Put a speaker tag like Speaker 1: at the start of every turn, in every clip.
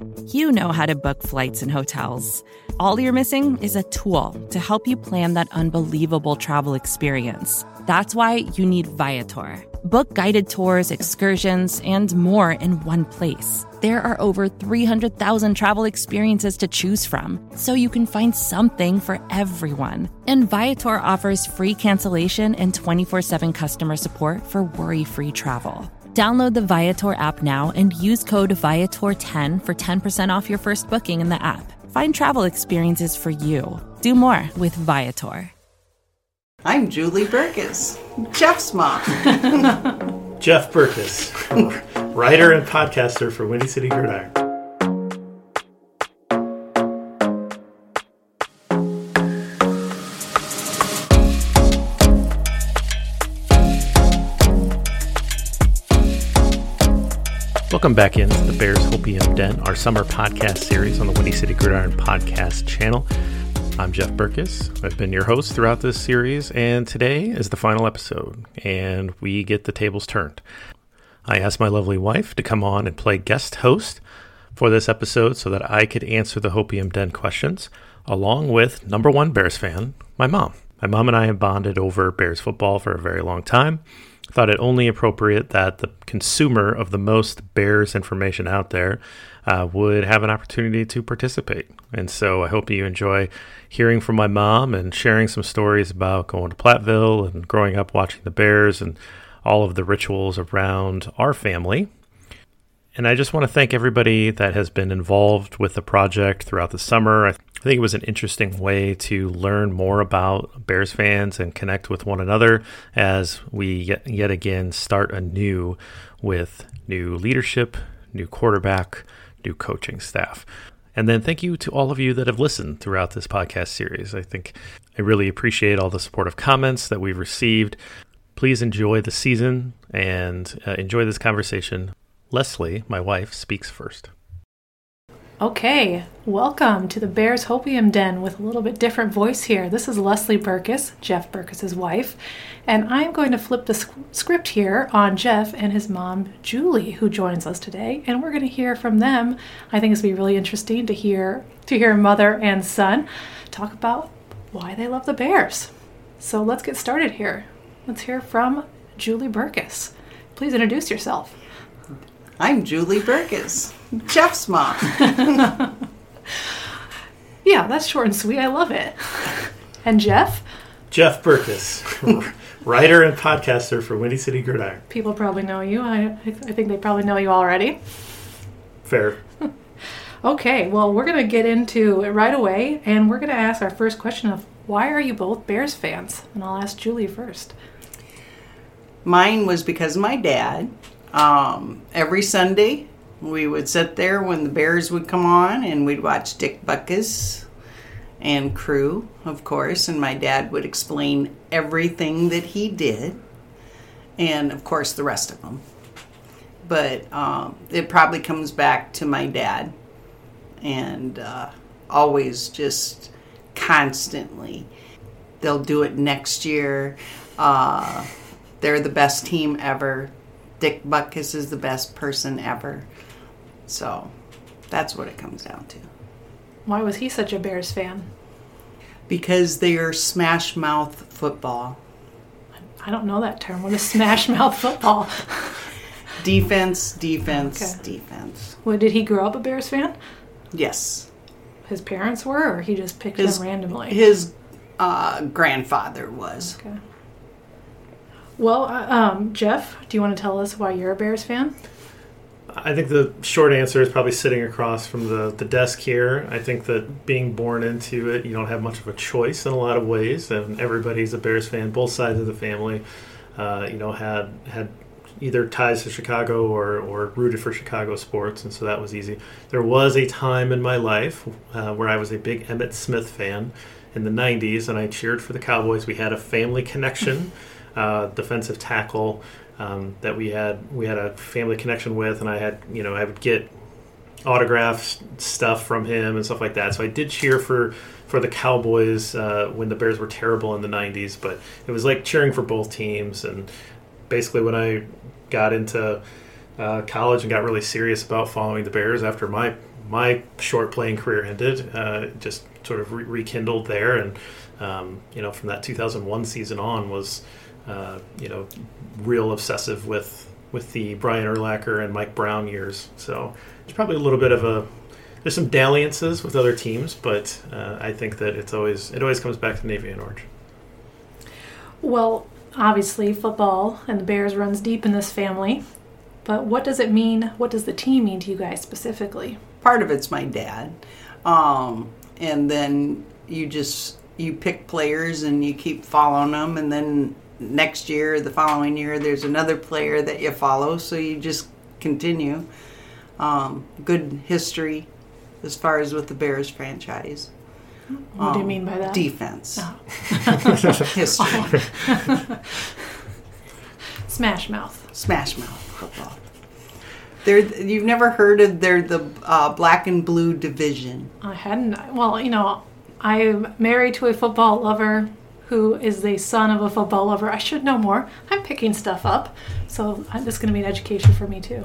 Speaker 1: You know how to book flights and hotels. All you're missing is a tool to help you plan that unbelievable travel experience. That's why you need Viator. Book guided tours, excursions, and more in one place. There are over 300,000 travel experiences to choose from, so you can find something for everyone. And Viator offers free cancellation and 24/7 customer support for worry-free travel. Download the Viator app now and use code Viator10 for 10% off your first booking in the app. Find travel experiences for you. Do more with Viator.
Speaker 2: I'm Julie Burkus, Jeff's mom.
Speaker 3: Jeff Burkus, writer and podcaster for Windy City Gridiron. Welcome back into the Bears Hopium Den, our summer podcast series on the Windy City Gridiron podcast channel. I'm Jeff Burkus. I've been your host throughout this series, and today is the final episode, and we get the tables turned. I asked my lovely wife to come on and play guest host for this episode so that I could answer the Hopium Den questions, along with number one Bears fan, my mom. My mom and I have bonded over Bears football for a very long time. I thought it only appropriate that the consumer of the most Bears information out there would have an opportunity to participate. And so I hope you enjoy hearing from my mom and sharing some stories about going to Platteville and growing up watching the Bears and all of the rituals around our family. And I just want to thank everybody that has been involved with the project throughout the summer. I think it was an interesting way to learn more about Bears fans and connect with one another as we yet again start anew with new leadership, new quarterback, new coaching staff. And then thank you to all of you that have listened throughout this podcast series. I think I really appreciate all the supportive comments that we've received. Please enjoy the season and enjoy this conversation. Leslie, my wife, speaks first.
Speaker 4: Okay, welcome to the Bears Hopium Den with a little bit different voice here. This is Leslie Burkus, Jeff Burkus' wife, and I'm going to flip the script here on Jeff and his mom, Julie, who joins us today, and we're going to hear from them. I think it's going to be really interesting to hear mother and son talk about why they love the Bears. So let's get started here. Let's hear from Julie Burkus. Please introduce yourself.
Speaker 2: I'm Julie Burkus, Jeff's mom.
Speaker 4: Yeah, that's short and sweet. I love it. And Jeff?
Speaker 3: Jeff Burkus, writer and podcaster for Windy City Gridiron.
Speaker 4: People probably know you. I think they probably know you already.
Speaker 3: Fair.
Speaker 4: Okay, well, we're going to get into it right away, and we're going to ask our first question of, why are you both Bears fans? And I'll ask Julie first.
Speaker 2: Mine was because of my dad. Every Sunday, we would sit there when the Bears would come on, and we'd watch Dick Butkus and crew, of course, and my dad would explain everything that he did, and, of course, the rest of them. But it probably comes back to my dad, and always just constantly, they'll do it next year. They're the best team ever. Dick Butkus is the best person ever. So that's what it comes down to.
Speaker 4: Why was he such a Bears fan?
Speaker 2: Because they are smash mouth football.
Speaker 4: I don't know that term. What is smash mouth football?
Speaker 2: Defense.
Speaker 4: Okay. Well, did he grow up a Bears fan?
Speaker 2: Yes.
Speaker 4: His parents were, or he just picked them randomly?
Speaker 2: His grandfather was.
Speaker 4: Okay. Well, Jeff, do you want to tell us why you're a Bears fan?
Speaker 3: I think the short answer is probably sitting across from the desk here. I think that being born into it, you don't have much of a choice in a lot of ways, and everybody's a Bears fan. Both sides of the family, had either ties to Chicago or rooted for Chicago sports, and so that was easy. There was a time in my life where I was a big Emmitt Smith fan in the 90s, and I cheered for the Cowboys. We had a family connection. Defensive tackle that we had a family connection with, and I would get autographs, stuff from him and stuff like that. So I did cheer for the Cowboys when the Bears were terrible in the 90s, but it was like cheering for both teams. And basically when I got into college and got really serious about following the Bears after my my short playing career ended, just sort of rekindled there. And, from that 2001 season on was, real obsessive with the Brian Urlacher and Mike Brown years. So it's probably a little bit of there's some dalliances with other teams, but I think that it always comes back to Navy and Orange.
Speaker 4: Well, obviously football and the Bears runs deep in this family, but what does it mean? What does the team mean to you guys specifically?
Speaker 2: Part of it's my dad. And then you pick players and you keep following them, and then next year, the following year, there's another player that you follow, so you just continue. Good history as far as with the Bears franchise.
Speaker 4: What do you mean by that?
Speaker 2: Defense.
Speaker 4: Oh.
Speaker 2: History.
Speaker 4: Smash Mouth
Speaker 2: football. You've never heard of the black and blue division?
Speaker 4: I hadn't. Well, I'm married to a football lover who is the son of a football lover. I should know more. I'm picking stuff up, so this is going to be an education for me too.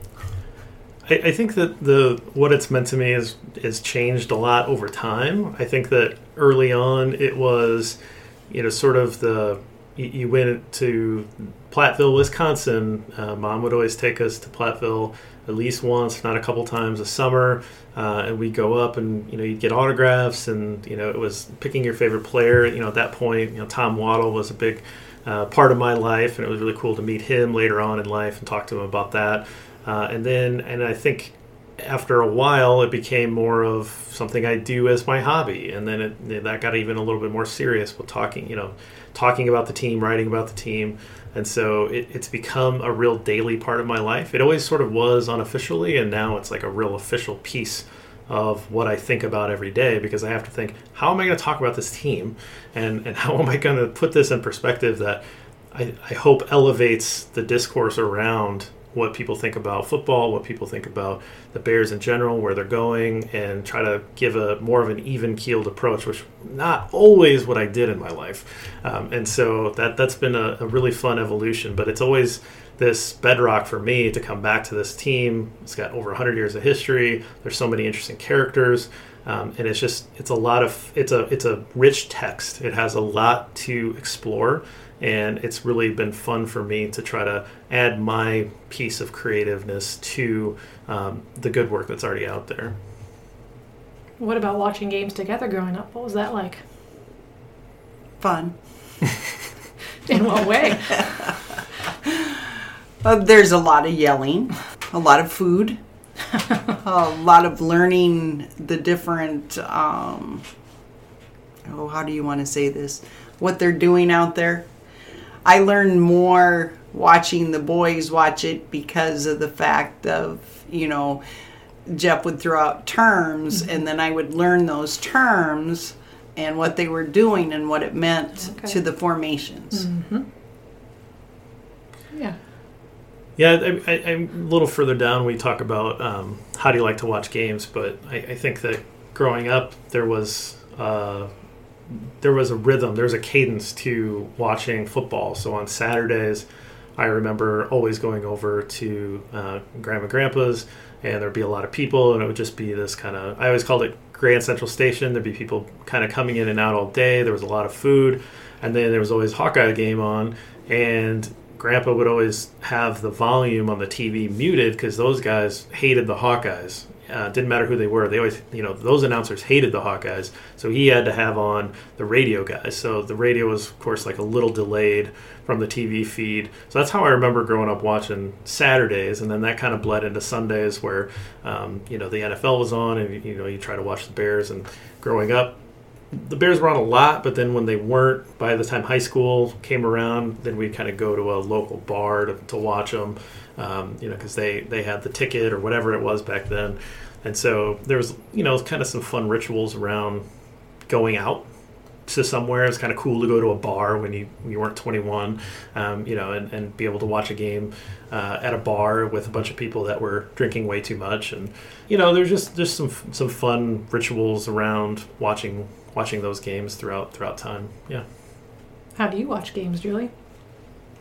Speaker 3: I think that what it's meant to me is changed a lot over time. I think that early on it was, sort of you went to Platteville, Wisconsin. Mom would always take us to Platteville at least once, if not a couple times a summer, and we'd go up and you'd get autographs, and it was picking your favorite player. At that point, Tom Waddle was a big part of my life, and it was really cool to meet him later on in life and talk to him about that. And I think after a while, it became more of something I do as my hobby. And then that got even a little bit more serious with talking about the team, writing about the team. And so it's become a real daily part of my life. It always sort of was unofficially, and now it's like a real official piece of what I think about every day, because I have to think, how am I going to talk about this team? And how am I going to put this in perspective that I hope elevates the discourse around what people think about football, what people think about the Bears in general, where they're going, and try to give a more of an even-keeled approach, which not always what I did in my life. And so that's been a really fun evolution, but it's always this bedrock for me to come back to this team. It's got over 100 years of history. There's so many interesting characters. And it's a rich text. It has a lot to explore. And it's really been fun for me to try to add my piece of creativeness to the good work that's already out there.
Speaker 4: What about watching games together growing up? What was that like?
Speaker 2: Fun.
Speaker 4: In what way?
Speaker 2: There's a lot of yelling, a lot of food, a lot of learning the different, how do you want to say this? What they're doing out there. I learned more watching the boys watch it because of the fact of, Jeff would throw out terms, mm-hmm. and then I would learn those terms and what they were doing and what it meant to the formations.
Speaker 4: Mm-hmm. Yeah.
Speaker 3: Yeah, I'm a little further down. We talk about how do you like to watch games, but I think that growing up there was a rhythm, there's a cadence to watching football. So on Saturdays, I remember always going over to Grandma and Grandpa's, and there'd be a lot of people, and it would just be this kind of, I always called it Grand Central Station. There'd be people kind of coming in and out all day. There was a lot of food, and then there was always Hawkeye game on, and Grandpa would always have the volume on the TV muted because those guys hated the Hawkeyes. Didn't matter who they were. They always, those announcers hated the Hawkeyes. So he had to have on the radio guys. So the radio was, of course, like a little delayed from the TV feed. So that's how I remember growing up watching Saturdays. And then that kind of bled into Sundays where, the NFL was on and, you try to watch the Bears. And growing up, the Bears were on a lot. But then when they weren't, by the time high school came around, then we'd kind of go to a local bar to watch them. Because they had the ticket or whatever it was back then. And so there was, kind of some fun rituals around going out to somewhere. It was kind of cool to go to a bar when you weren't 21, and be able to watch a game at a bar with a bunch of people that were drinking way too much. And, there's just some fun rituals around watching those games throughout time. Yeah.
Speaker 4: How do you watch games, Julie?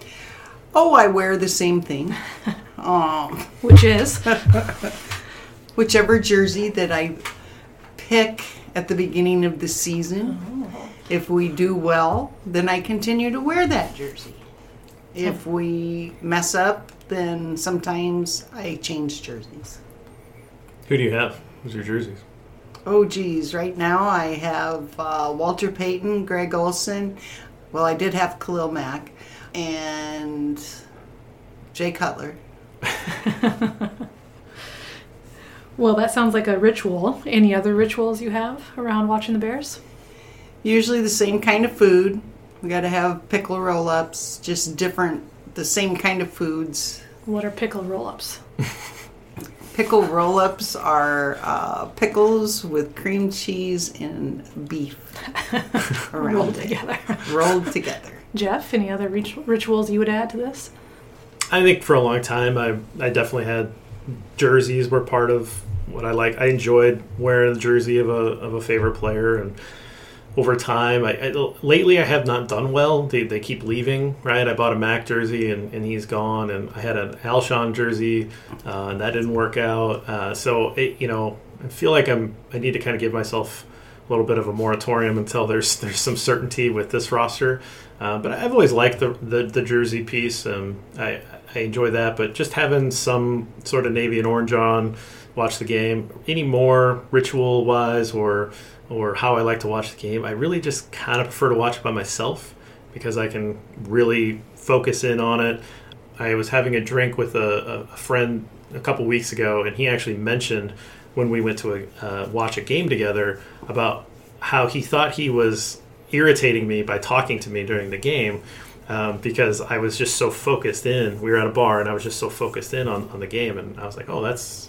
Speaker 2: Oh, I wear the same thing.
Speaker 4: Which is?
Speaker 2: whichever jersey that I pick at the beginning of the season.
Speaker 4: Oh.
Speaker 2: If we do well, then I continue to wear that jersey. If we mess up, then sometimes I change jerseys.
Speaker 3: Who do you have? Who's your jerseys?
Speaker 2: Oh, geez. Right now I have Walter Payton, Greg Olson. Well, I did have Khalil Mack. And Jay Cutler.
Speaker 4: Well, that sounds like a ritual. Any other rituals you have around watching the Bears?
Speaker 2: Usually the same kind of food. We got to have pickle roll-ups, just different, the same kind of foods.
Speaker 4: What are pickle roll-ups?
Speaker 2: Pickle roll-ups are pickles with cream cheese and beef around
Speaker 4: Rolled
Speaker 2: it.
Speaker 4: together.
Speaker 2: Rolled together.
Speaker 4: Jeff, any other rituals you would add to this?
Speaker 3: I think for a long time, I definitely had jerseys were part of what I like. I enjoyed wearing the jersey of a favorite player, and over time, lately I have not done well. They keep leaving, right? I bought a Mac jersey and he's gone, and I had an Alshon jersey and that didn't work out. So I feel like I need to kind of give myself a little bit of a moratorium until there's some certainty with this roster. But I've always liked the jersey piece. I enjoy that, but just having some sort of navy and orange on, watch the game. Any more ritual wise or how I like to watch the game, I really just kind of prefer to watch it by myself because I can really focus in on it. I was having a drink with a friend a couple weeks ago, and he actually mentioned when we went to watch a game together about how he thought he was irritating me by talking to me during the game because I was just so focused in. We were at a bar, and I was just so focused in on the game, and I was like, oh,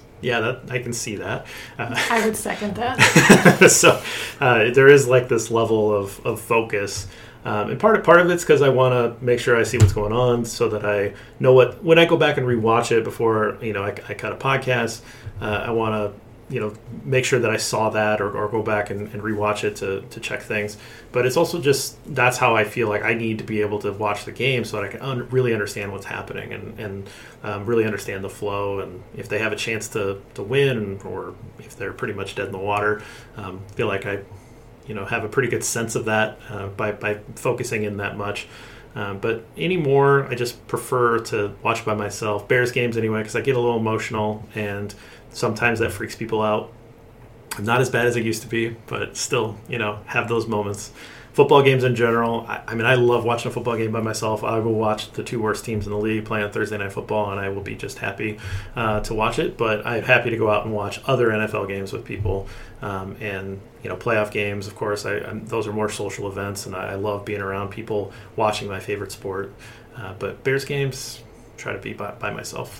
Speaker 3: I can see that.
Speaker 4: I would second that.
Speaker 3: So there is like this level of focus. And part of it's because I want to make sure I see what's going on so that I know when I go back and rewatch it before, I cut a podcast, I want to, make sure that I saw that or go back and rewatch it to check things. But it's also just, that's how I feel like I need to be able to watch the game so that I can really understand what's happening and really understand the flow. And if they have a chance to win or if they're pretty much dead in the water, feel like I have a pretty good sense of that by focusing in that much. But anymore, I just prefer to watch by myself. Bears games anyway, because I get a little emotional, and sometimes that freaks people out. I'm not as bad as I used to be, but still, have those moments. Football games in general, I love watching a football game by myself. I will watch the two worst teams in the league play on Thursday Night Football, and I will be just happy to watch it. But I'm happy to go out and watch other NFL games with people. And playoff games, of course, those are more social events, and I love being around people watching my favorite sport. But Bears games, try to be by myself.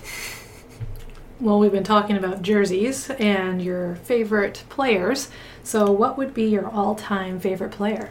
Speaker 4: Well, we've been talking about jerseys and your favorite players. So what would be your all-time favorite player?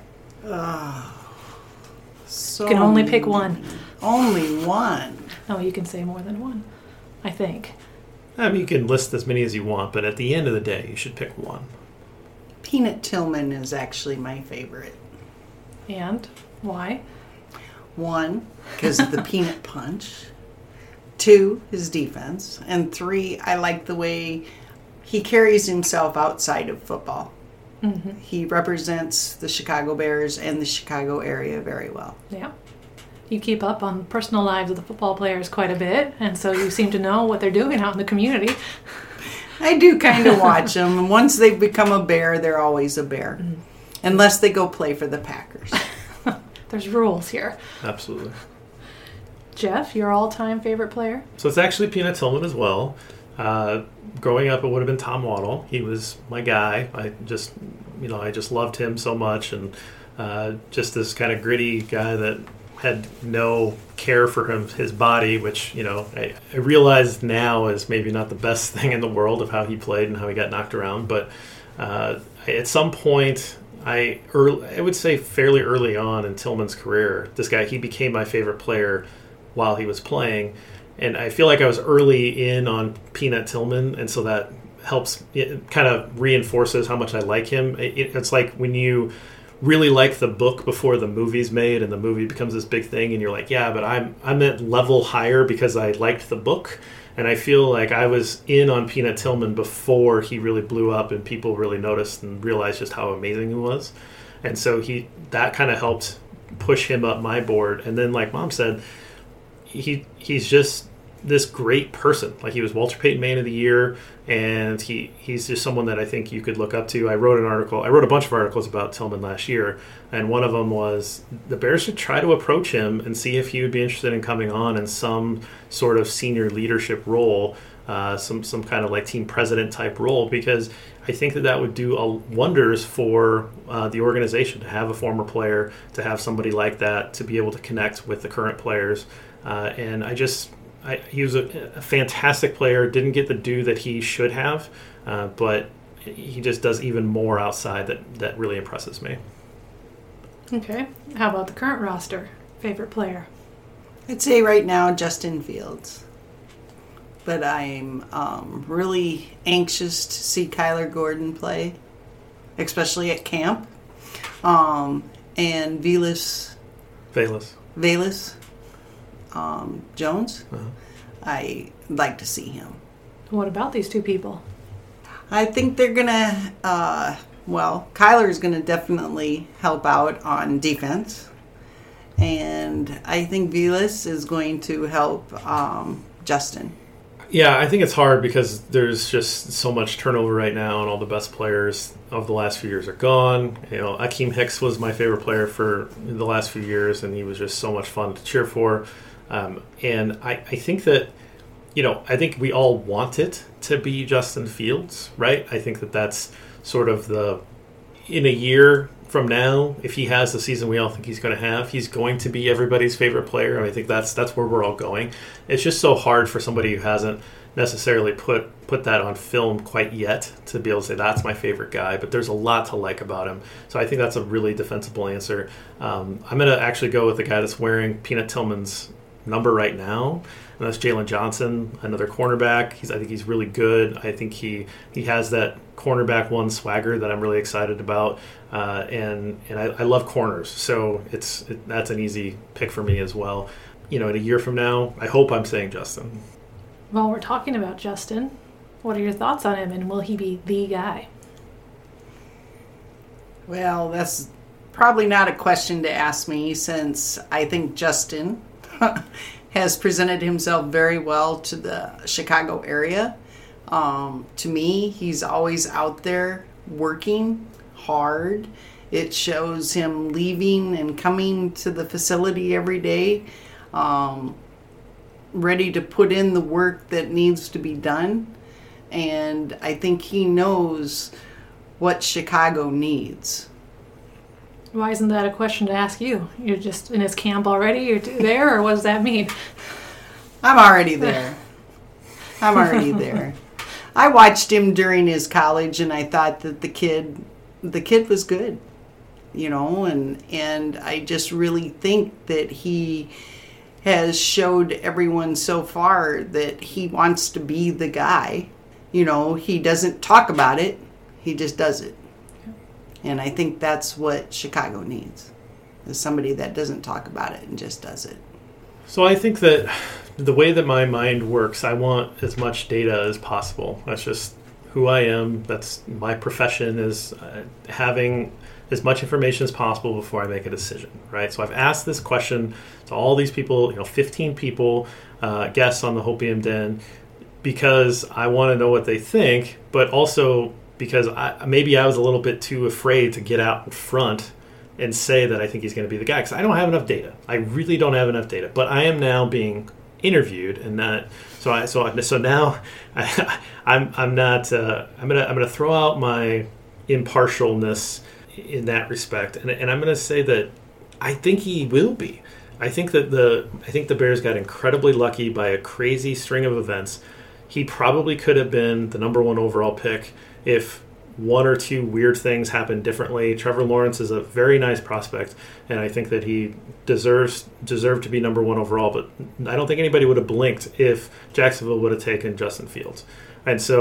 Speaker 2: So
Speaker 4: You can only pick one.
Speaker 2: Only one.
Speaker 4: Oh, you can say more than one, I think.
Speaker 3: You can list as many as you want, but at the end of the day, you should pick one.
Speaker 2: Peanut Tillman is actually my favorite.
Speaker 4: And why?
Speaker 2: 1, because of the peanut punch. 2, his defense. And 3, I like the way he carries himself outside of football. Mm-hmm. He represents the Chicago Bears and the Chicago area very well.
Speaker 4: Yeah. You keep up on personal lives of the football players quite a bit, and so you seem to know what they're doing out in the community.
Speaker 2: I do kind of watch them. And once they become a Bear, they're always a Bear. Mm. Unless they go play for the Packers.
Speaker 4: There's rules here.
Speaker 3: Absolutely.
Speaker 4: Jeff, your all-time favorite player?
Speaker 3: So it's actually Peanut Tillman as well. Growing up, it would have been Tom Waddle. He was my guy. I just loved him so much, and just this kind of gritty guy that had no care for his body, which I realize now is maybe not the best thing in the world of how he played and how he got knocked around. But at some point, I would say fairly early on in Tillman's career, this guy, he became my favorite player while he was playing. And I feel like I was early in on Peanut Tillman, and so that helps. It kind of reinforces how much I like him. It's like when you really liked the book before the movie's made and the movie becomes this big thing, and you're like, yeah, but I'm at level higher because I liked the book. And I feel like I was in on Peanut Tillman before he really blew up and people really noticed and realized just how amazing he was. And so that kind of helped push him up my board. And then, like Mom said, he's just this great person. Like, he was Walter Payton Man of the Year, and he's just someone that I think you could look up to. I wrote a bunch of articles about Tillman last year, and one of them was the Bears should try to approach him and see if he would be interested in coming on in some sort of senior leadership role, some kind of like team president type role, because I think that would do wonders for the organization to have a former player, to have somebody like that, to be able to connect with the current players. And he was a fantastic player, didn't get the due that he should have, but he just does even more outside that really impresses me.
Speaker 4: Okay. How about the current roster? Favorite player?
Speaker 2: I'd say right now Justin Fields. But I'm really anxious to see Kyler Gordon play, especially at camp. And Velus Jones. Uh-huh. I'd like to see him.
Speaker 4: What about these two people?
Speaker 2: I think they're going to, Kyler is going to definitely help out on defense. And I think Velus is going to help Justin.
Speaker 3: Yeah, I think it's hard because there's just so much turnover right now, and all the best players of the last few years are gone. Akeem Hicks was my favorite player for the last few years, and he was just so much fun to cheer for. And I think that, I think we all want it to be Justin Fields, right? I think that's sort of in a year from now, if he has the season we all think he's going to have, he's going to be everybody's favorite player. I think that's where we're all going. It's just so hard for somebody who hasn't necessarily put that on film quite yet to be able to say that's my favorite guy, but there's a lot to like about him. So I think that's a really defensible answer. I'm going to actually go with the guy that's wearing Peanut Tillman's number right now, and that's Jalen Johnson, another cornerback. I think he's really good. I think he has that cornerback one swagger that I'm really excited about, and I love corners, so that's an easy pick for me as well. In a year from now, I hope I'm saying Justin.
Speaker 4: Well, we're talking about Justin. What are your thoughts on him, and will he be the guy?
Speaker 2: Well, that's probably not a question to ask me, since I think Justin has presented himself very well to the Chicago area. To me, he's always out there working hard. It shows him leaving and coming to the facility every day, ready to put in the work that needs to be done. And I think he knows what Chicago needs.
Speaker 4: Why isn't that a question to ask you? You're just in his camp already? You're there, or what does that mean?
Speaker 2: I'm already there. I watched him during his college, and I thought that the kid was good, and I just really think that he has showed everyone so far that he wants to be the guy. He doesn't talk about it, he just does it. And I think that's what Chicago needs, is somebody that doesn't talk about it and just does it.
Speaker 3: So I think that the way that my mind works, I want as much data as possible. That's just who I am. That's my profession, is having as much information as possible before I make a decision, right? So I've asked this question to all these people, 15 people, guests on the Hopium Den, because I want to know what they think, but also because maybe I was a little bit too afraid to get out in front and say that I think he's going to be the guy, because I don't have enough data. I really don't have enough data. But I am now being interviewed, and that so now I'm not. I'm gonna throw out my impartialness in that respect, and I'm gonna say that I think he will be. I think the Bears got incredibly lucky by a crazy string of events. He probably could have been the number one overall pick if one or two weird things happened differently. Trevor Lawrence is a very nice prospect, and I think that he deserved to be number one overall, but I don't think anybody would have blinked if Jacksonville would have taken Justin Fields. And so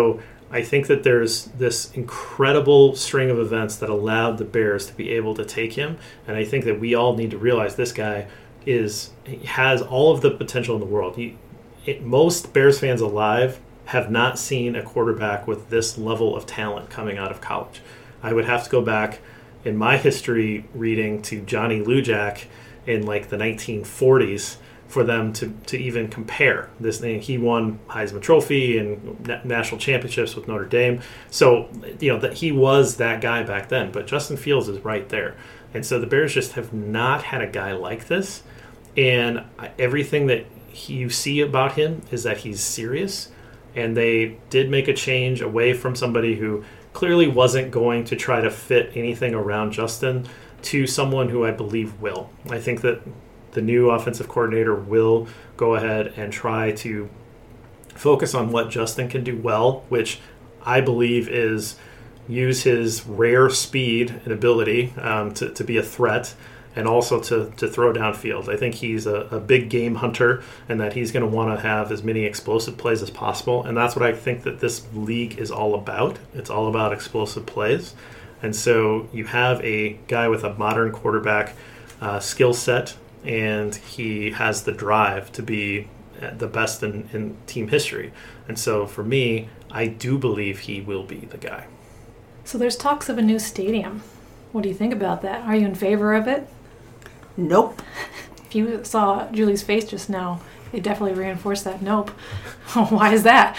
Speaker 3: I think that there's this incredible string of events that allowed the Bears to be able to take him, and I think that we all need to realize this guy has all of the potential in the world. Most Bears fans alive have not seen a quarterback with this level of talent coming out of college. I would have to go back in my history reading to Johnny Lujack in like the 1940s for them to even compare this thing. He won Heisman Trophy and national championships with Notre Dame. So, that he was that guy back then. But Justin Fields is right there. And so the Bears just have not had a guy like this. And everything that you see about him is that he's serious. And they did make a change away from somebody who clearly wasn't going to try to fit anything around Justin to someone who I believe will. I think that the new offensive coordinator will go ahead and try to focus on what Justin can do well, which I believe is use his rare speed and ability to be a threat, and also to throw downfield. I think he's a big game hunter, and that he's going to want to have as many explosive plays as possible, and that's what I think that this league is all about. It's all about explosive plays. And so you have a guy with a modern quarterback skill set, and he has the drive to be the best in team history. And so for me, I do believe he will be the guy.
Speaker 4: So there's talks of a new stadium. What do you think about that? Are you in favor of it?
Speaker 2: Nope.
Speaker 4: If you saw Julie's face just now, it definitely reinforced that nope. Why is that?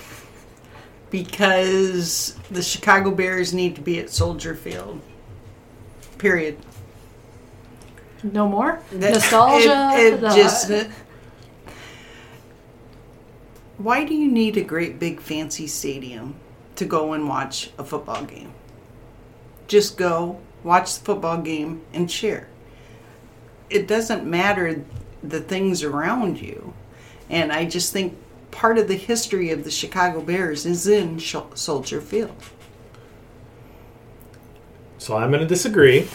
Speaker 2: Because the Chicago Bears need to be at Soldier Field. Period.
Speaker 4: No more? Nostalgia?
Speaker 2: Why do you need a great big fancy stadium to go and watch a football game? Just go, watch the football game, and cheer. It doesn't matter the things around you. And I just think part of the history of the Chicago Bears is in Soldier Field.
Speaker 3: So I'm going to disagree.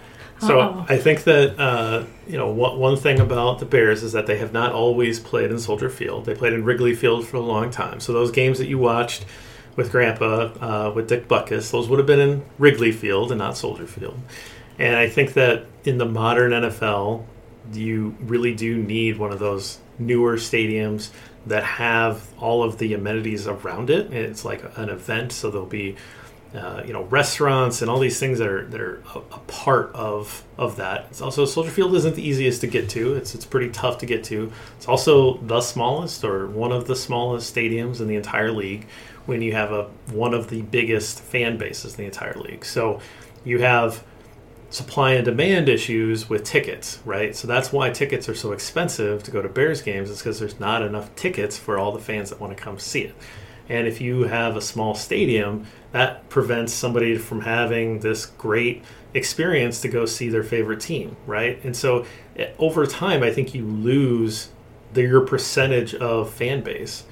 Speaker 3: So I think that, one thing about the Bears is that they have not always played in Soldier Field. They played in Wrigley Field for a long time. So those games that you watched with Grandpa, with Dick Butkus, those would have been in Wrigley Field and not Soldier Field. And I think that in the modern NFL, you really do need one of those newer stadiums that have all of the amenities around it. It's like an event, so there'll be restaurants and all these things that are a part of that. It's also, Soldier Field isn't the easiest to get to. It's pretty tough to get to. It's also the smallest, or one of the smallest stadiums in the entire league, when you have one of the biggest fan bases in the entire league. So you have supply and demand issues with tickets, right? So that's why tickets are so expensive to go to Bears games, is because there's not enough tickets for all the fans that want to come see it. And if you have a small stadium, that prevents somebody from having this great experience to go see their favorite team, right? And so over time, I think you lose your percentage of fan base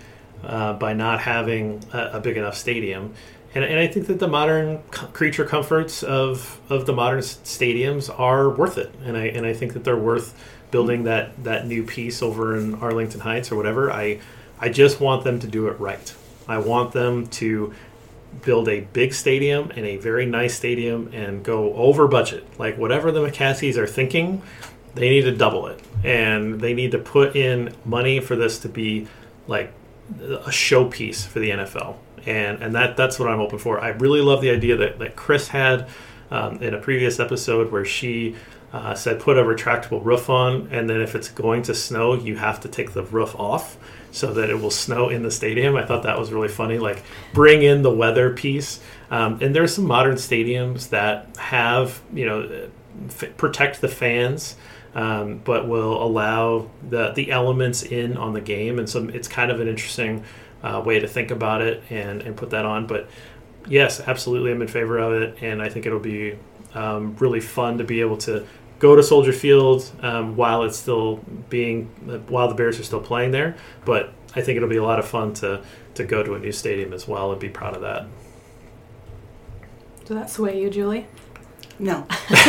Speaker 3: by not having a big enough stadium. And I think that the modern creature comforts of the modern stadiums are worth it. And I think that they're worth building that new piece over in Arlington Heights or whatever. I just want them to do it right. I want them to build a big stadium and a very nice stadium and go over budget. Like, whatever the McCaskies are thinking, they need to double it. And they need to put in money for this to be like a showpiece for the NFL. And that's what I'm hoping for. I really love the idea that Chris had in a previous episode, where she said put a retractable roof on, and then if it's going to snow, you have to take the roof off so that it will snow in the stadium. I thought that was really funny. Like, bring in the weather piece. And there's some modern stadiums that have, protect the fans, but will allow the elements in on the game. And so it's kind of an interesting way to think about it and put that on. But yes, absolutely, I'm in favor of it, and I think it'll be really fun to be able to go to Soldier Field while the Bears are still playing there. But I think it'll be a lot of fun to go to a new stadium as well and be proud of that.
Speaker 4: Does that sway you, Julie?
Speaker 2: No.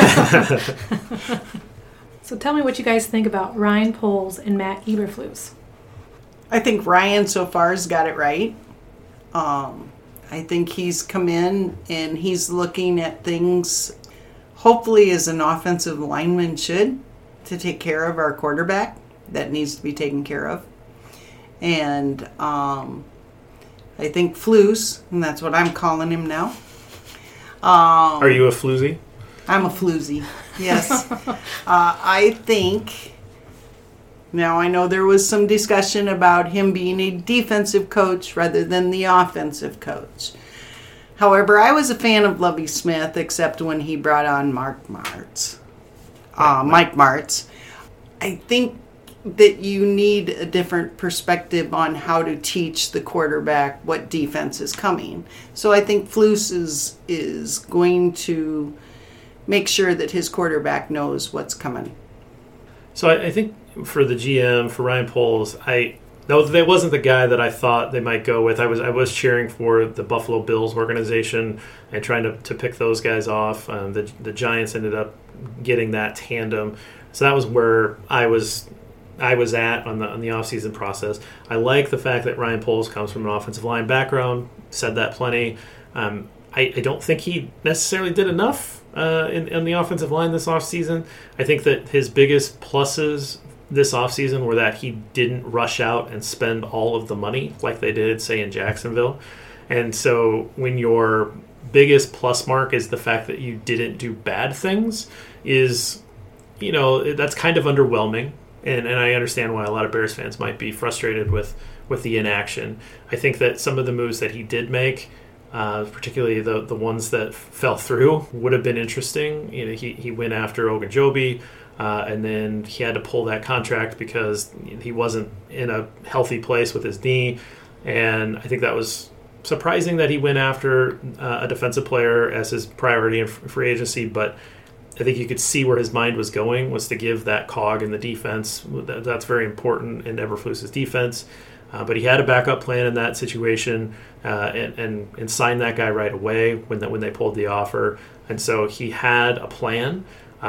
Speaker 4: So tell me what you guys think about Ryan Poles and Matt Eberflus.
Speaker 2: I think Ryan so far has got it right. I think he's come in and he's looking at things, hopefully as an offensive lineman should, to take care of our quarterback that needs to be taken care of. And I think Flus, and that's what I'm calling him now.
Speaker 3: Are you a floozy?
Speaker 2: I'm a floozy, yes. I think, now I know there was some discussion about him being a defensive coach rather than the offensive coach. However, I was a fan of Lovie Smith, except when he brought on Mike Martz. I think that you need a different perspective on how to teach the quarterback what defense is coming. So I think Flus is going to make sure that his quarterback knows what's coming.
Speaker 3: So I think for the GM, for Ryan Poles, that wasn't the guy that I thought they might go with. I was cheering for the Buffalo Bills organization and trying to pick those guys off. The Giants ended up getting that tandem. So that was where I was at on the offseason process. I like the fact that Ryan Poles comes from an offensive line background, said that plenty. I don't think he necessarily did enough in the offensive line this offseason. I think that his biggest pluses this offseason were that he didn't rush out and spend all of the money like they did, say, in Jacksonville. And so when your biggest plus mark is the fact that you didn't do bad things, that's kind of underwhelming. And I understand why a lot of Bears fans might be frustrated with the inaction. I think that some of the moves that he did make, particularly the ones that fell through, would have been interesting. He went after Ogunjobi, and then he had to pull that contract because he wasn't in a healthy place with his knee. And I think that was surprising that he went after a defensive player as his priority in free agency, but I think you could see where his mind was going, was to give that cog in the defense. That's very important in Eberflus's defense. But he had a backup plan in that situation and signed that guy right away when they pulled the offer. And so he had a plan.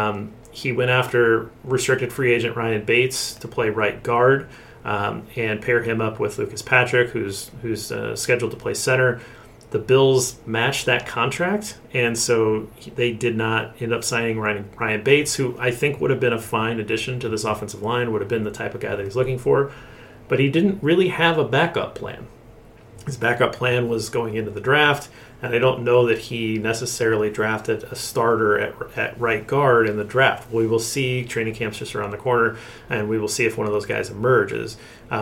Speaker 3: He went after restricted free agent Ryan Bates to play right guard and pair him up with Lucas Patrick, who's scheduled to play center. The Bills matched that contract, and so they did not end up signing Ryan Bates, who I think would have been a fine addition to this offensive line, would have been the type of guy that he's looking for. But he didn't really have a backup plan. His backup plan was going into the draft, and I don't know that he necessarily drafted a starter at right guard in the draft. We will see. Training camp's just around the corner, and we will see if one of those guys emerges.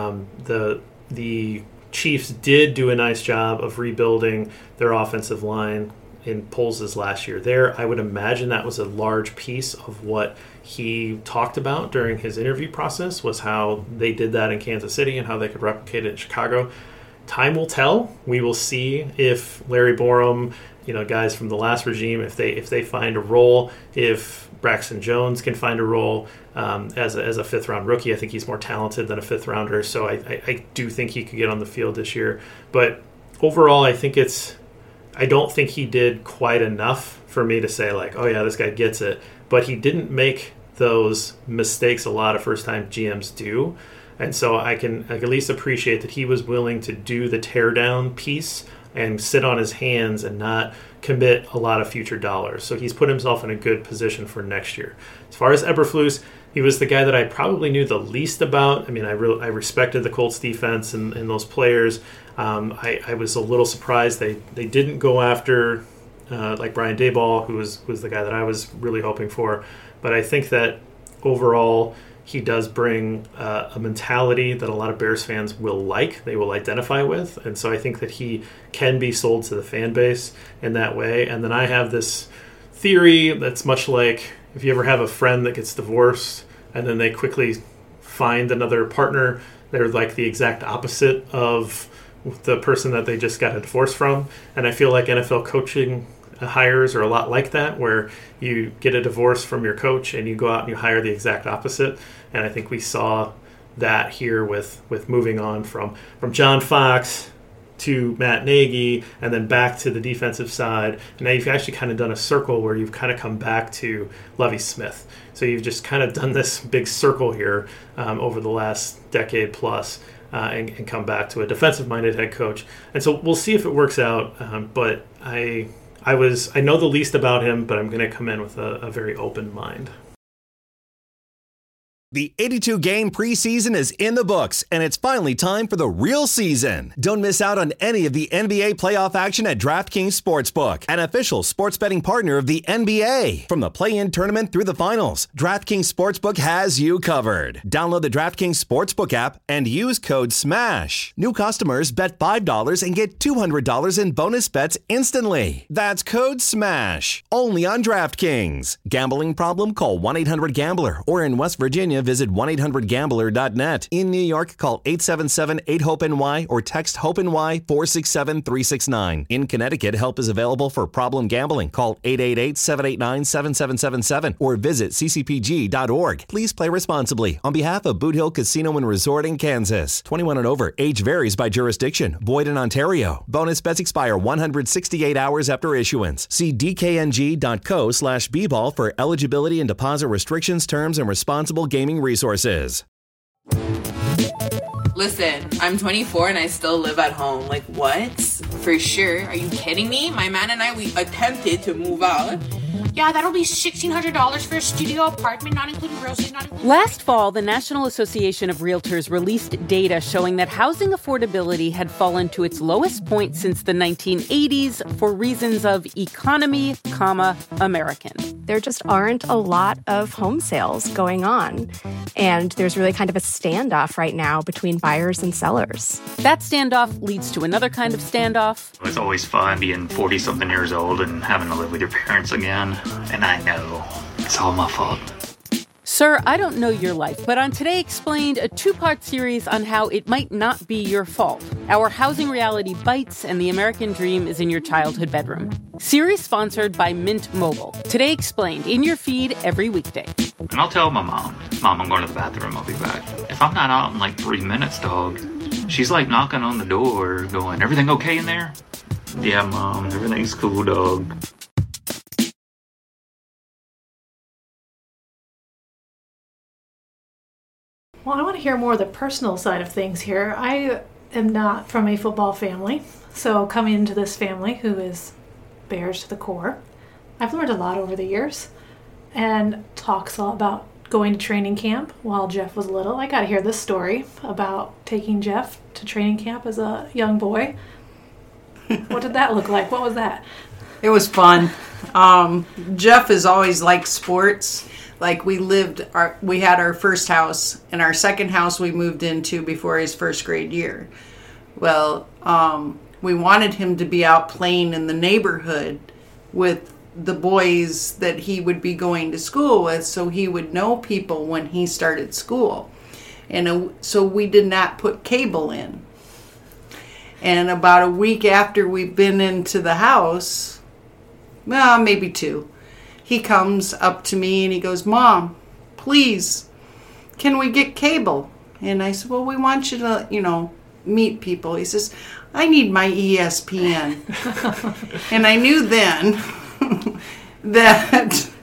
Speaker 3: The Chiefs did do a nice job of rebuilding their offensive line in Poles' last year there. I would imagine that was a large piece of what he talked about during his interview process, was how they did that in Kansas City and how they could replicate it in Chicago. Time will tell. We will see if Larry Borom, guys from the last regime, if they find a role, if Braxton Jones can find a role as a fifth-round rookie. I think he's more talented than a fifth-rounder, so I do think he could get on the field this year. But overall, I don't think he did quite enough for me to say, like, oh yeah, this guy gets it. But he didn't make those mistakes a lot of first-time GMs do. And so I can at least appreciate that he was willing to do the teardown piece and sit on his hands and not commit a lot of future dollars. So he's put himself in a good position for next year. As far as Eberflus, he was the guy that I probably knew the least about. I mean, I respected the Colts defense and those players. I was a little surprised they didn't go after like Brian Daboll, who was the guy that I was really hoping for. But I think that overall he does bring a mentality that a lot of Bears fans will like, they will identify with. And so I think that he can be sold to the fan base in that way. And then I have this theory that's much like if you ever have a friend that gets divorced and then they quickly find another partner, they're like the exact opposite of the person that they just got a divorce from. And I feel like NFL coaching hires are a lot like that, where you get a divorce from your coach and you go out and you hire the exact opposite. And I think we saw that here with moving on from John Fox to Matt Nagy and then back to the defensive side. And now you've actually kind of done a circle where you've kind of come back to Lovie Smith. So you've just kind of done this big circle here over the last decade plus. and come back to a defensive-minded head coach. And so we'll see if it works out. But I know the least about him, but I'm going to come in with a very open mind.
Speaker 5: The 82-game preseason is in the books, and it's finally time for the real season. Don't miss out on any of the NBA playoff action at DraftKings Sportsbook, an official sports betting partner of the NBA. From the play-in tournament through the finals, DraftKings Sportsbook has you covered. Download the DraftKings Sportsbook app and use code SMASH. New customers bet $5 and get $200 in bonus bets instantly. That's code SMASH. Only on DraftKings. Gambling problem? Call 1-800-GAMBLER. Or in West Virginia, visit 1-800-GAMBLER.net. In New York, call 877-8-HOPE-NY or text HOPE-NY 467-369. In Connecticut, help is available for problem gambling. Call 888-789-7777 or visit ccpg.org. Please play responsibly. On behalf of Boot Hill Casino and Resort in Kansas. 21 and over. Age varies by jurisdiction. Void in Ontario. Bonus bets expire 168 hours after issuance. See dkng.co/bball for eligibility and deposit restrictions, terms, and responsible gaming resources.
Speaker 6: Listen, I'm 24 and I still live at home. Like, what? For sure. Are you kidding me? My man and I, we attempted to move out.
Speaker 7: Yeah, that'll be $1,600 for a studio apartment, not including groceries, not including...
Speaker 8: Last fall, the National Association of Realtors released data showing that housing affordability had fallen to its lowest point since the 1980s for reasons of economy, American.
Speaker 9: There just aren't a lot of home sales going on. And there's really kind of a standoff right now between buyers and sellers.
Speaker 8: That standoff leads to another kind of standoff.
Speaker 10: It's always fun being 40-something years old and having to live with your parents again. And I know it's all my fault.
Speaker 8: Sir, I don't know your life, but on Today Explained, a two-part series on how it might not be your fault. Our housing reality bites and the American dream is in your childhood bedroom. Series sponsored by Mint Mobile. Today Explained, in your feed every weekday.
Speaker 10: And I'll tell my mom, I'm going to the bathroom, I'll be back. If I'm not out in like 3 minutes, dog, she's like knocking on the door going, everything okay in there? Yeah, Mom, everything's cool, dog.
Speaker 4: Well, I want to hear more of the personal side of things here. I am not from a football family, so coming into this family, who is Bears to the core, I've learned a lot over the years, and talks a lot about going to training camp while Jeff was little. I got to hear this story about taking Jeff to training camp as a young boy. What did that look like? What was that?
Speaker 2: It was fun. Jeff has always liked sports. Like we had our first house, and our second house we moved into before his first grade year. Well, we wanted him to be out playing in the neighborhood with the boys that he would be going to school with, so he would know people when he started school. And so we did not put cable in. And about a week after we've been into the house, well, maybe 2, he comes up to me and he goes, Mom, please, can we get cable? And I said, well, we want you to, meet people. He says, I need my ESPN. And I knew then that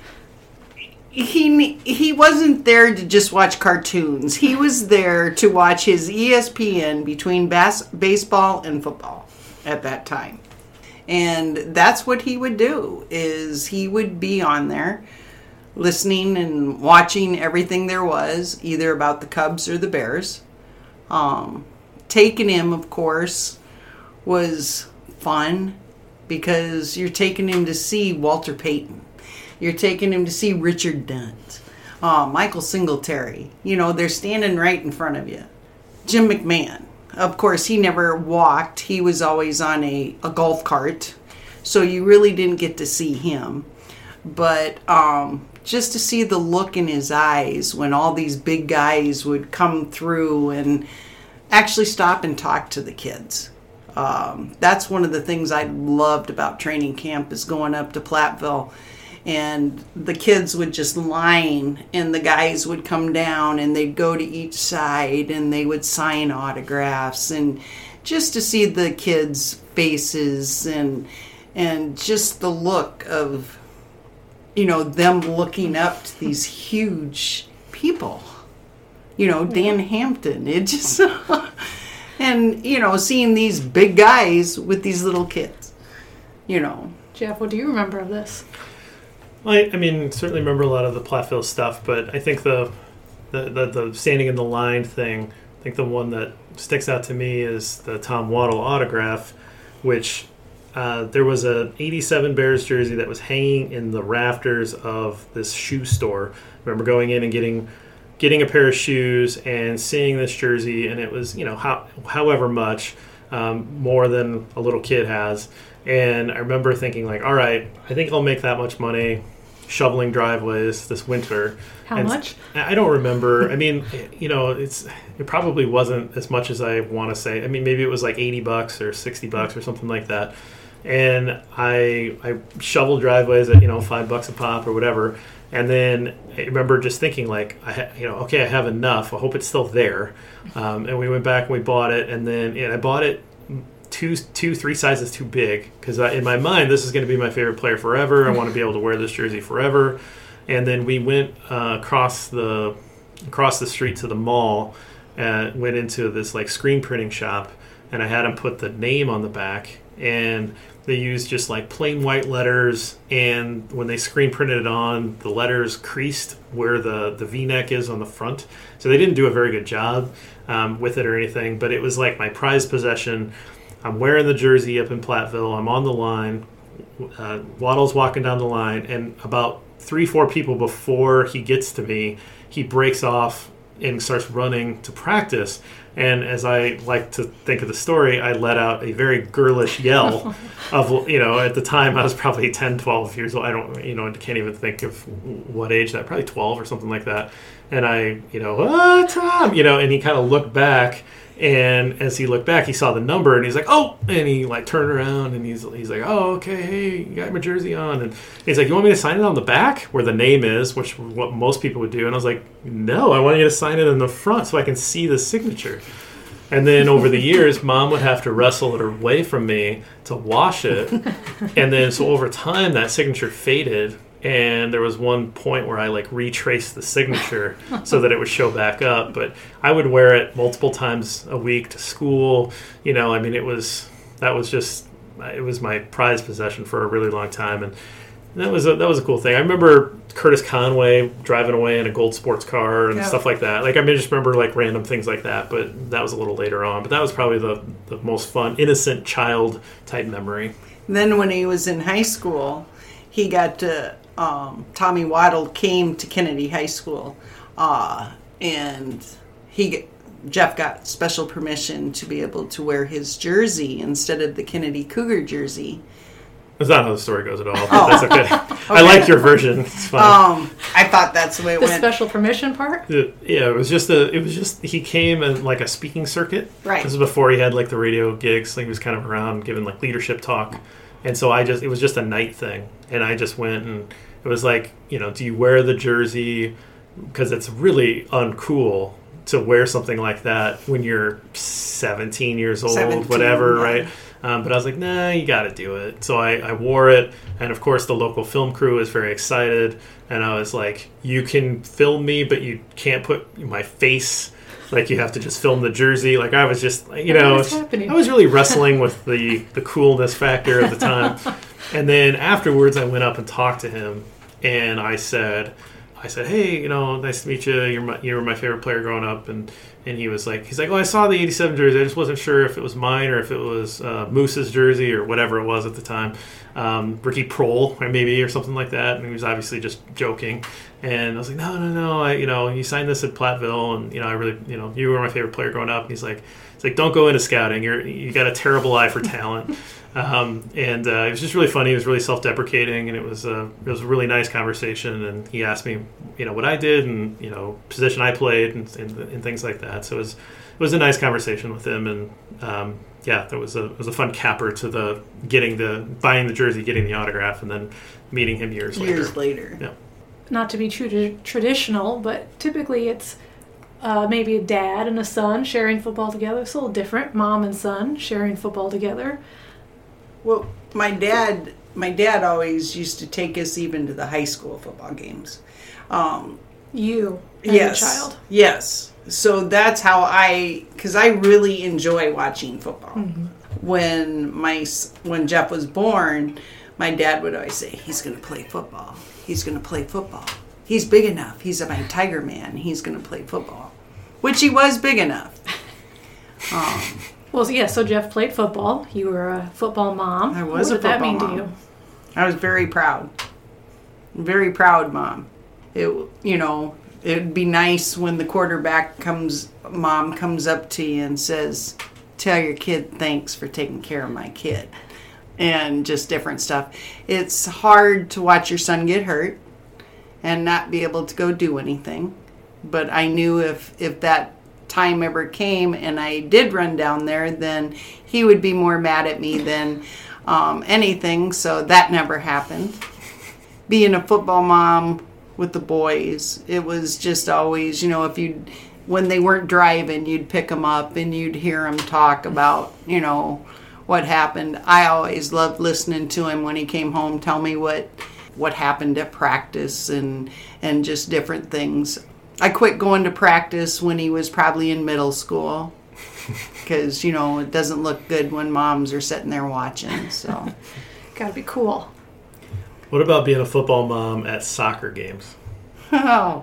Speaker 2: he wasn't there to just watch cartoons. He was there to watch his ESPN between baseball and football at that time. And that's what he would do, is he would be on there listening and watching everything there was, either about the Cubs or the Bears. Taking him, of course, was fun because you're taking him to see Walter Payton. You're taking him to see Richard Dent, Michael Singletary. They're standing right in front of you. Jim McMahon. Of course, he never walked. He was always on a golf cart. So you really didn't get to see him. But just to see the look in his eyes when all these big guys would come through and actually stop and talk to the kids. That's one of the things I loved about training camp, is going up to Platteville. And the kids would just line, and the guys would come down, and they'd go to each side, and they would sign autographs, and just to see the kids' faces, and just the look of, them looking up to these huge people. Dan Hampton. It just, and, seeing these big guys with these little kids,
Speaker 4: Jeff, what do you remember of this?
Speaker 3: I mean, certainly remember a lot of the Platteville stuff, but I think the standing in the line thing, I think the one that sticks out to me is the Tom Waddle autograph, which there was a 87 Bears jersey that was hanging in the rafters of this shoe store. I remember going in and getting a pair of shoes and seeing this jersey, and it was, however much more than a little kid has. And I remember thinking, like, all right, I think I'll make that much money shoveling driveways this winter.
Speaker 4: How much?
Speaker 3: I don't remember. I mean, it probably wasn't as much as I want to say. I mean, maybe it was like $80 or $60 or something like that. And I shoveled driveways at, $5 a pop or whatever. And then I remember just thinking, like, okay, I have enough. I hope it's still there. And we went back and we bought it. And then I bought it three sizes too big, because in my mind, this is going to be my favorite player forever. I want to be able to wear this jersey forever. And then we went across the street to the mall and went into this like screen printing shop, and I had them put the name on the back, and they used just like plain white letters, and when they screen printed it on, the letters creased where the V-neck is on the front. So they didn't do a very good job with it or anything, but it was like my prized possession. I'm wearing the jersey up in Platteville. I'm on the line. Waddle's walking down the line, and about 3-4 people before he gets to me, he breaks off and starts running to practice. And as I like to think of the story, I let out a very girlish yell of, at the time I was probably 10, 12 years old. I don't, can't even think of what age that, probably 12 or something like that. And I, Tom, and he kind of looked back. And as he looked back, he saw the number, and he's like, "Oh!" And he like turned around, and he's like, "Oh, okay, hey, you got my jersey on." And he's like, "You want me to sign it on the back where the name is, which what most people would do?" And I was like, "No, I want you to sign it in the front so I can see the signature." And then over the years, Mom would have to wrestle it away from me to wash it, and then so over time that signature faded. And there was one point where I like retraced the signature so that it would show back up. But I would wear it multiple times a week to school. It was my prized possession for a really long time, and that was a cool thing. I remember Curtis Conway driving away in a Gold sports car and stuff like that. Like I just remember like random things like that. But that was a little later on. But that was probably the most fun, innocent child type memory.
Speaker 2: Then when he was in high school, he got to. Tommy Waddle came to Kennedy High School, and Jeff got special permission to be able to wear his jersey instead of the Kennedy Cougar jersey.
Speaker 3: That's not how the story goes at all, but that's okay. I like your version. It's fine.
Speaker 2: I thought that's the way it went.
Speaker 4: The special permission part?
Speaker 3: Yeah, it was just he came in like a speaking circuit.
Speaker 2: Right.
Speaker 3: This was before he had like the radio gigs. He was kind of around giving like leadership talk. And so it was just a night thing. And I just went, and it was like, do you wear the jersey? Because it's really uncool to wear something like that when you're 17 years old, whatever, yeah. Right? But I was like, nah, you got to do it. So I wore it. And of course, the local film crew was very excited. And I was like, you can film me, but you can't put my face. Like, you have to just film the jersey. Like, I was just, I was really wrestling with the coolness factor at the time. And then afterwards, I went up and talked to him, and I said, hey, nice to meet you. You were my favorite player growing up. And he's like, oh, I saw the 87 jersey. I just wasn't sure if it was mine or if it was Moose's jersey or whatever it was at the time. Ricky Prohl, or something like that. And he was obviously just joking. And I was like, no, you signed this at Platteville, and I really, you were my favorite player growing up. And he's like, don't go into scouting. You got a terrible eye for talent. It was just really funny. It was really self-deprecating, and it was a really nice conversation. And he asked me, what I did, and position I played, and things like that. So it was a nice conversation with him, and it was a fun capper to buying the jersey, getting the autograph, and then meeting him years later. Yeah.
Speaker 4: Not to be traditional, but typically it's maybe a dad and a son sharing football together. It's a little different. Mom and son sharing football together.
Speaker 2: Well, my dad always used to take us even to the high school football games.
Speaker 4: You as
Speaker 2: yes,
Speaker 4: a child?
Speaker 2: Yes. So that's how because I really enjoy watching football.
Speaker 4: Mm-hmm.
Speaker 2: When Jeff was born, my dad would always say, he's going to play football. He's going to play football. He's big enough. He's my Tiger man. He's going to play football. Which he was big enough.
Speaker 4: Well, yeah, so Jeff played football. You were a football mom.
Speaker 2: I was
Speaker 4: What
Speaker 2: a
Speaker 4: did that
Speaker 2: football
Speaker 4: mean
Speaker 2: mom.
Speaker 4: to you?
Speaker 2: I was very proud. Very proud mom. It'd be nice when the mom comes up to you and says, tell your kid thanks for taking care of my kid. And just different stuff. It's hard to watch your son get hurt and not be able to go do anything. But I knew if that time ever came and I did run down there, then he would be more mad at me than anything. So that never happened. Being a football mom with the boys, it was just always, when they weren't driving, you'd pick them up and you'd hear them talk about, what happened. I always loved listening to him when he came home, tell me what happened at practice and just different things. I quit going to practice when he was probably in middle school because, it doesn't look good when moms are sitting there watching. So,
Speaker 4: Gotta be cool.
Speaker 3: What about being a football mom at soccer games?
Speaker 2: Oh,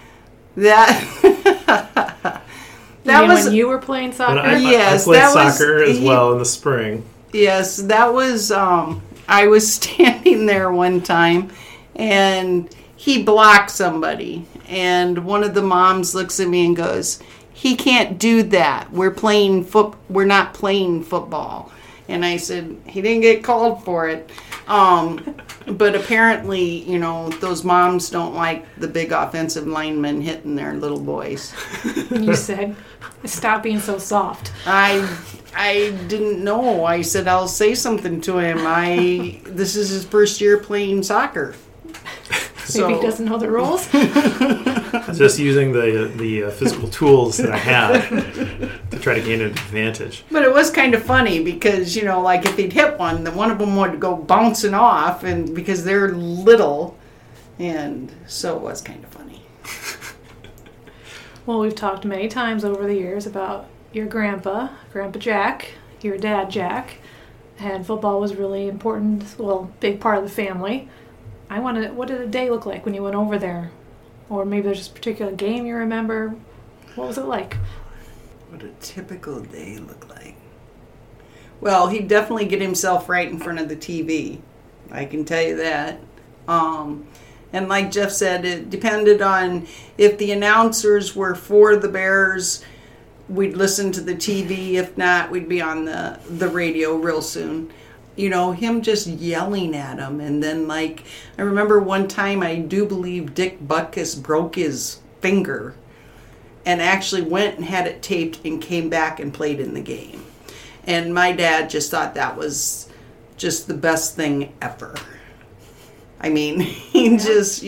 Speaker 2: that
Speaker 4: was when you were playing soccer?
Speaker 2: Yes,
Speaker 3: I played soccer as well in the spring.
Speaker 2: Yes, that was, I was standing there one time and he blocked somebody. And one of the moms looks at me and goes, he can't do that. We're not playing football. And I said, he didn't get called for it. But apparently, those moms don't like the big offensive linemen hitting their little boys.
Speaker 4: You said, stop being so soft.
Speaker 2: I didn't know. I said, I'll say something to him. This is his first year playing soccer.
Speaker 4: Maybe he doesn't know the rules.
Speaker 3: Just using the physical tools that I have to try to gain an advantage.
Speaker 2: But it was kind of funny because, if he'd hit one, then one of them would go bouncing off, and because they're little, and so it was kind of funny.
Speaker 4: Well, we've talked many times over the years about your Grandpa Jack, your dad Jack, and football was really important, big part of the family. What did a day look like when you went over there? Or maybe there's a particular game you remember. What was it like?
Speaker 2: What a typical day looked like. Well, he'd definitely get himself right in front of the TV. I can tell you that. And like Jeff said, it depended on if the announcers were for the Bears, we'd listen to the TV. If not, we'd be on the radio real soon. Him just yelling at him. And then, I remember one time, I do believe Dick Butkus broke his finger and actually went and had it taped and came back and played in the game. And my dad just thought that was just the best thing ever. I mean, he just,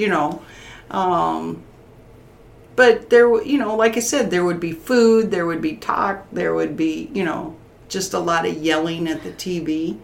Speaker 2: but there, like I said, there would be food, there would be talk, there would be, just a lot of yelling at the TV.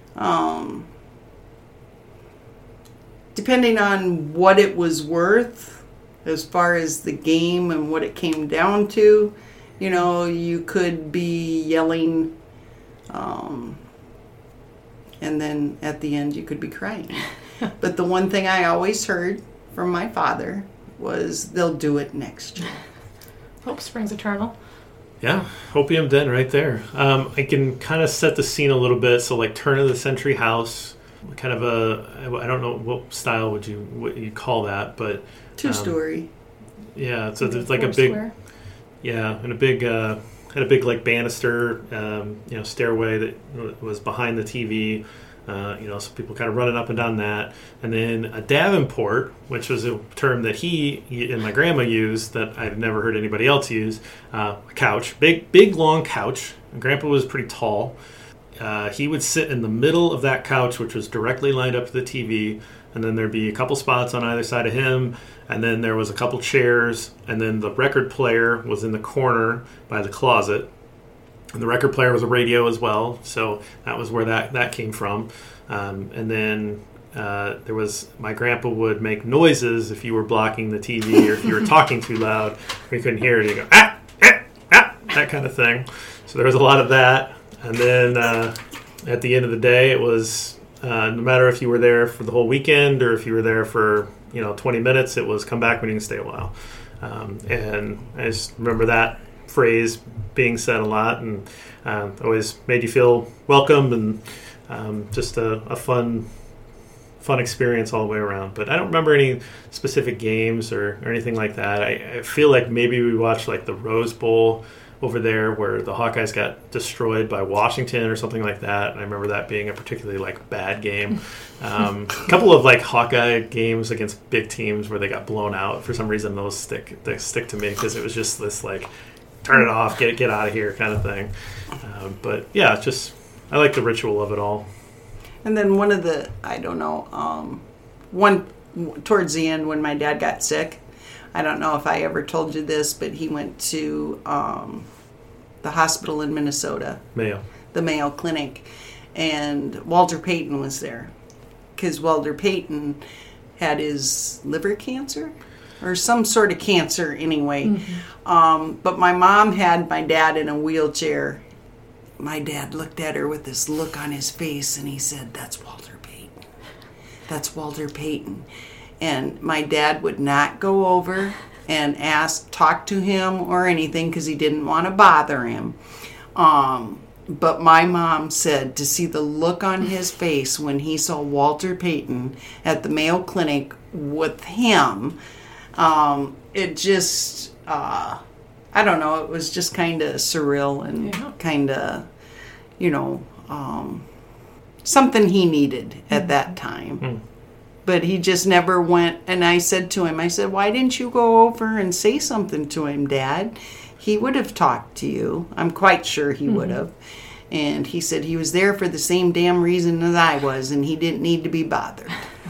Speaker 2: Depending on what it was worth, as far as the game and what it came down to, you could be yelling, and then at the end you could be crying. But the one thing I always heard from my father was, they'll do it next year.
Speaker 4: Hope springs eternal.
Speaker 3: Yeah, Hopium Den right there. I can kind of set the scene a little bit. So turn of the century house, kind of I don't know what style what you call that, but
Speaker 2: two-story.
Speaker 3: Yeah, so there's a big square. Yeah, and a big had a big banister, stairway that was behind the TV. So people kind of running up and down that. And then a Davenport, which was a term that he and my grandma used that I've never heard anybody else use. A couch, big, long couch. And Grandpa was pretty tall. He would sit in the middle of that couch, which was directly lined up to the TV. And then there'd be a couple spots on either side of him. And then there was a couple chairs. And then the record player was in the corner by the closet. And the record player was a radio as well, so that was where that came from. And then there was, my grandpa would make noises if you were blocking the TV or if you were talking too loud or you couldn't hear it. He'd go, ah! that kind of thing. So there was a lot of that. And then at the end of the day, it was no matter if you were there for the whole weekend or if you were there for 20 minutes, it was come back when you can stay a while. And I just remember that phrase being said a lot, and always made you feel welcome, and just a fun experience all the way around. But I don't remember any specific games or anything like that. I feel like maybe we watched like the Rose Bowl over there where the Hawkeyes got destroyed by Washington or something like that. And I remember that being a particularly like bad game. A couple of like Hawkeye games against big teams where they got blown out. For some reason, those stick to me because it was just this like turn it off, get out of here kind of thing. But yeah, it's just I like the ritual of it all.
Speaker 2: And then one of the, one towards the end when my dad got sick, I don't know if I ever told you this, but he went to the hospital in Minnesota. The Mayo Clinic. And Walter Payton was there. Because Walter Payton had his liver cancer or some sort of cancer anyway. Mm-hmm. But my mom had my dad in a wheelchair. My dad looked at her with this look on his face and he said, "That's Walter Payton. That's Walter Payton." And my dad would not go over and talk to him or anything because he didn't want to bother him. But my mom said to see the look on his face when he saw Walter Payton at the Mayo Clinic with him, it just, I don't know, it was just kind of surreal and kind of, something he needed at that time. Mm. But he just never went, and I said to him, "Why didn't you go over and say something to him, Dad? He would have talked to you. I'm quite sure he would have." And he said he was there for the same damn reason as I was, and he didn't need to be bothered.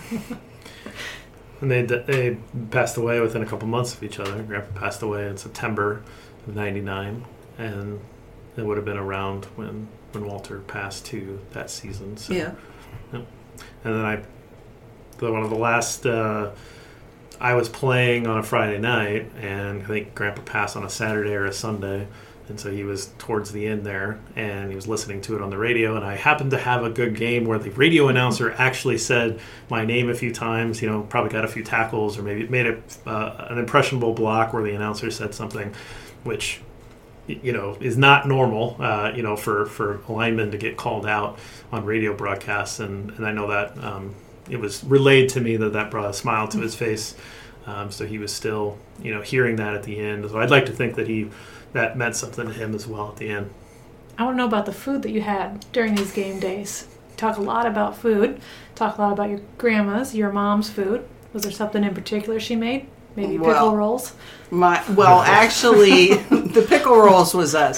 Speaker 3: And they passed away within a couple months of each other. Grandpa passed away in September of '99, and it would have been around when Walter passed too that season. So, yeah. And then one of the last, I was playing on a Friday night, and I think Grandpa passed on a Saturday or a Sunday, and so he was towards the end there, and he was listening to it on the radio, and I happened to have a good game where the radio announcer actually said my name a few times, probably got a few tackles, or maybe made an impressionable block where the announcer said something, which is not normal, for a lineman to get called out on radio broadcasts, and I know that it was relayed to me that brought a smile to his face. So he was still, hearing that at the end. So I'd like to think that meant something to him as well at the end.
Speaker 4: I want to know about the food that you had during these game days. Talk a lot about food. Talk a lot about your grandma's, your mom's food. Was there something in particular she made? Maybe pickle rolls?
Speaker 2: Actually, the pickle rolls was us.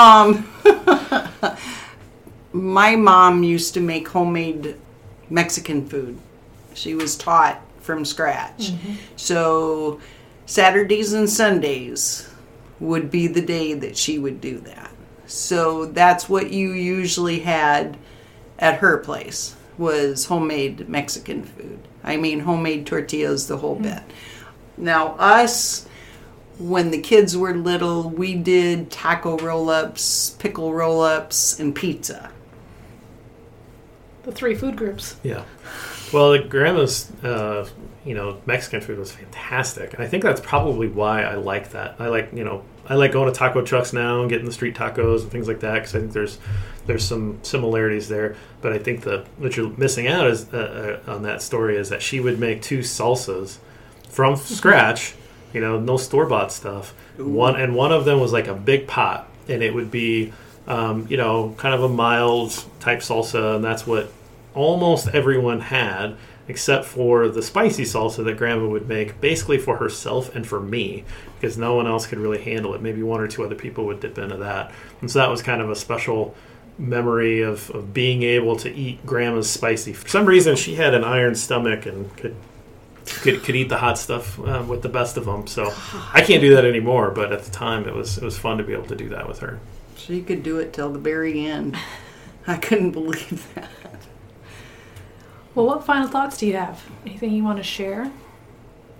Speaker 2: My mom used to make homemade Mexican food. She was taught from scratch. Mm-hmm. So Saturdays and Sundays would be the day that she would do that. So that's what you usually had at her place, was homemade Mexican food. I mean, homemade tortillas, the whole bit. Now, us, when the kids were little, we did taco roll-ups, pickle roll-ups, and pizza.
Speaker 4: The 3 food groups.
Speaker 3: Yeah. Well, grandma's, Mexican food was fantastic. And I think that's probably why I like that. I like going to taco trucks now and getting the street tacos and things like that, because I think there's some similarities there. But I think what you're missing out is on that story is that she would make 2 salsas from scratch, no store-bought stuff. One of them was like a big pot, and it would be, kind of a mild type salsa, and that's what almost everyone had, except for the spicy salsa that Grandma would make basically for herself and for me, because no one else could really handle it. Maybe 1 or 2 other people would dip into that. And so that was kind of a special memory of being able to eat Grandma's spicy. For some reason, she had an iron stomach and could eat the hot stuff with the best of them. So I can't do that anymore, but at the time it was fun to be able to do that with her.
Speaker 2: She could do it till the very end. I couldn't believe that.
Speaker 4: Well, what final thoughts do you have? Anything you want to share?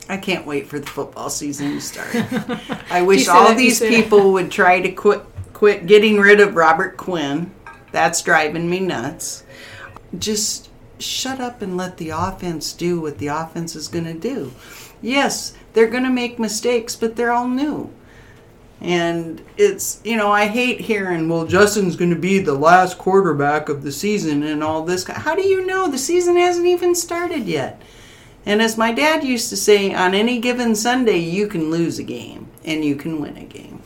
Speaker 2: I can't wait for the football season to start. I wish all these people would try to quit getting rid of Robert Quinn. That's driving me nuts. Just shut up and let the offense do what the offense is going to do. Yes, they're going to make mistakes, but they're all new. And it's, I hate hearing, well, Justin's going to be the last quarterback of the season and all this. How do you know? The season hasn't even started yet. And as my dad used to say, on any given Sunday, you can lose a game and you can win a game.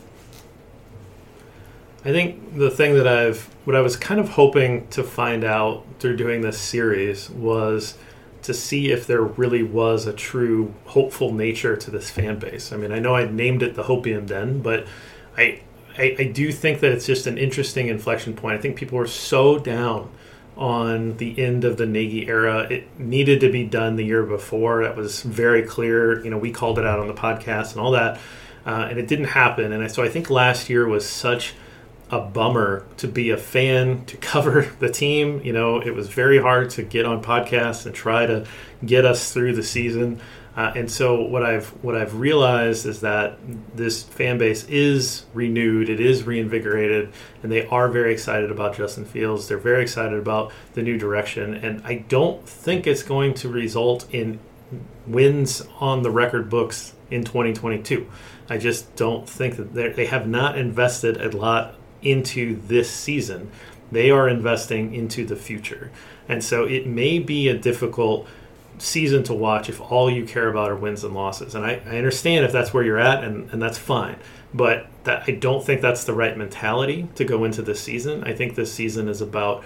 Speaker 3: I think the thing that what I was kind of hoping to find out through doing this series was to see if there really was a true hopeful nature to this fan base. I mean, I know I named it the Hopium Den, but I do think that it's just an interesting inflection point. I think people were so down on the end of the Nagy era. It needed to be done the year before. That was very clear. We called it out on the podcast and all that, and it didn't happen. And so I think last year was such a bummer to be a fan, to cover the team. It was very hard to get on podcasts and try to get us through the season. And so what I've realized is that this fan base is renewed, it is reinvigorated, and they are very excited about Justin Fields. They're very excited about the new direction, and I don't think it's going to result in wins on the record books in 2022. I just don't think that they have not invested a lot into this season. They are investing into the future, and so it may be a difficult season to watch if all you care about are wins and losses. And I understand if that's where you're at, and that's fine. But I don't think that's the right mentality to go into this season. I think this season is about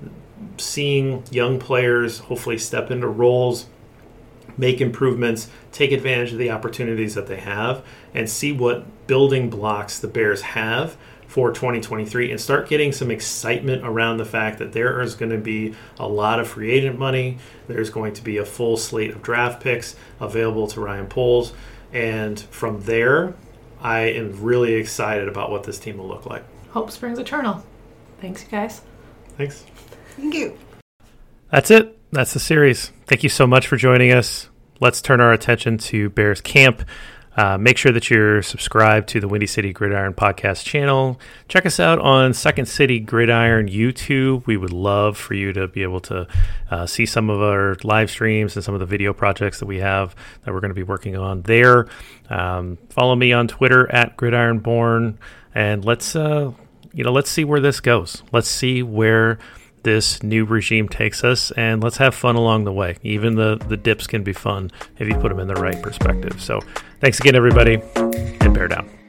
Speaker 3: seeing young players hopefully step into roles, make improvements, take advantage of the opportunities that they have, and see what building blocks the Bears have for 2023 and start getting some excitement around the fact that there is going to be a lot of free agent money. There's going to be a full slate of draft picks available to Ryan Poles. And from there, I am really excited about what this team will look like.
Speaker 4: Hope springs eternal. Thanks, you guys.
Speaker 3: Thanks.
Speaker 2: Thank you.
Speaker 3: That's it. That's the series. Thank you so much for joining us. Let's turn our attention to Bears Camp. Make sure that you're subscribed to the Windy City Gridiron podcast channel. Check us out on Second City Gridiron YouTube. We would love for you to be able to see some of our live streams and some of the video projects that we have that we're going to be working on there. Follow me on Twitter at GridironBorn, and let's see where this goes. Let's see where this new regime takes us, and let's have fun along the way. Even the dips can be fun if you put them in the right perspective. So thanks again, everybody, and bear down.